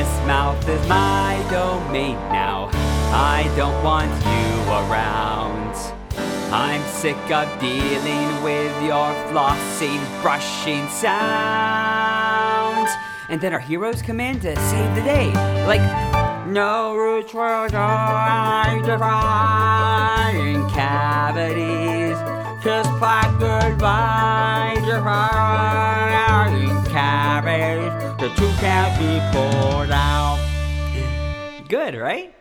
This mouth is my domain now. I don't want you around. I'm sick of dealing with your flossing, brushing sound. And then our heroes come in to save the day. Like, no roots will define cavities. Just plaque goodbye, define cavities. The two can't be pulled out. Good, right?